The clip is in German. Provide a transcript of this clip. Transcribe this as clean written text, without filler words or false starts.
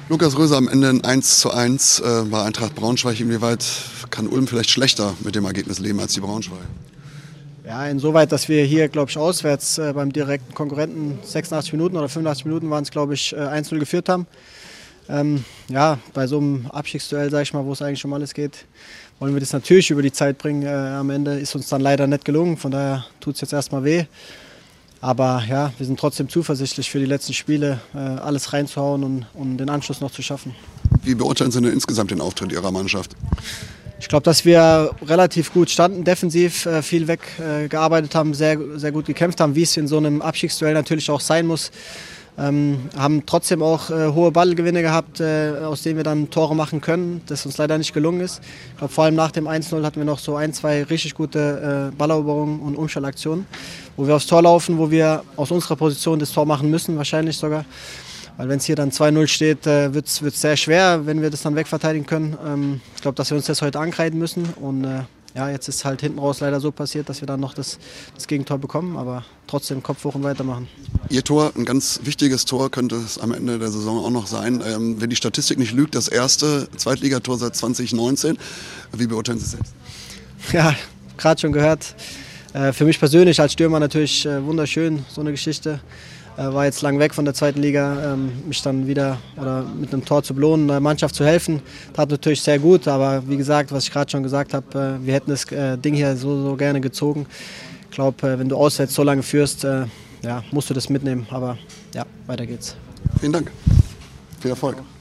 Lukas Röser am Ende ein 1:1 bei Eintracht Braunschweig. Inwieweit kann Ulm vielleicht schlechter mit dem Ergebnis leben als die Braunschweig? Ja, insoweit, dass wir hier, glaube ich, auswärts beim direkten Konkurrenten 86 Minuten oder 85 Minuten waren es, glaube ich, 1:0 geführt haben. Ja, bei so einem Abstiegsduell, sag ich mal, wo es eigentlich um alles geht, wollen wir das natürlich über die Zeit bringen. Am Ende ist uns dann leider nicht gelungen, von daher tut es jetzt erstmal weh. Aber ja, wir sind trotzdem zuversichtlich für die letzten Spiele, alles reinzuhauen und den Anschluss noch zu schaffen. Wie beurteilen Sie denn insgesamt den Auftritt Ihrer Mannschaft? Ich glaube, dass wir relativ gut standen, defensiv viel weggearbeitet haben, sehr, sehr gut gekämpft haben, wie es in so einem Abstiegsduell natürlich auch sein muss. Haben trotzdem auch hohe Ballgewinne gehabt, aus denen wir dann Tore machen können, das uns leider nicht gelungen ist. Ich glaube, vor allem nach dem 1:0 hatten wir noch so 1, 2 richtig gute Balleroberungen und Umschaltaktionen, wo wir aufs Tor laufen, wo wir aus unserer Position das Tor machen müssen, wahrscheinlich sogar. Weil wenn es hier dann 2:0 steht, wird es sehr schwer, wenn wir das dann wegverteidigen können. Ich glaube, dass wir uns das heute ankreiden müssen. Und ja, jetzt ist halt hinten raus leider so passiert, dass wir dann noch das Gegentor bekommen. Aber trotzdem Kopf hoch und weitermachen. Ihr Tor, ein ganz wichtiges Tor, könnte es am Ende der Saison auch noch sein. Wenn die Statistik nicht lügt, das erste Zweitligator seit 2019. Wie beurteilen Sie es selbst? Ja, gerade schon gehört. Für mich persönlich als Stürmer natürlich wunderschön, so eine Geschichte. War jetzt lang weg von der zweiten Liga, mich dann wieder oder mit einem Tor zu belohnen, der Mannschaft zu helfen, tat natürlich sehr gut, aber wie gesagt, was ich gerade schon gesagt habe, wir hätten das Ding hier so gerne gezogen. Ich glaube, wenn du auswärts so lange führst, ja, musst du das mitnehmen, aber ja, weiter geht's. Vielen Dank, viel Erfolg.